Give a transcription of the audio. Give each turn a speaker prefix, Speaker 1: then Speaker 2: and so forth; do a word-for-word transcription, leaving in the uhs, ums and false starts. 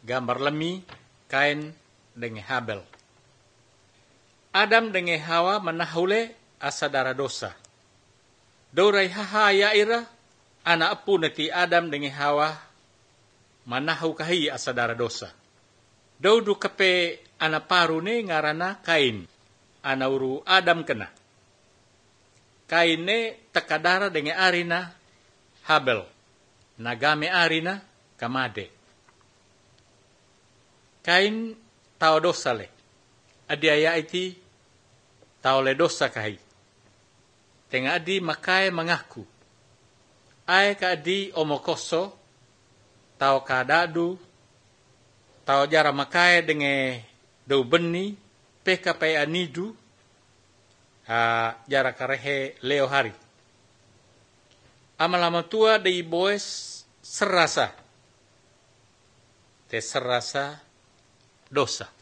Speaker 1: gambar lemi Kain dengan Habel. Adam dengan Hawa menahule asadara dosa. Dorai haha yaira anak apu nati Adam dengan Hawa manahu kahi asadara dosa. Daudu kape anak paru ne ngarana Kain. Anauru Adam kena. Kain ne takadara dengan arina Habel. Nagame arina kamade. Kain tao dosa le. Adi aya iti tao le dosa kahi. Tengah adi makai mengaku. Ai ka adi omokoso. Tao kadadu. Tao jara makai dengan dau beni. Peka pai anidu. Ha, jara karehe leo hari. Amalama tua de boes serasa. Te serasa dosa.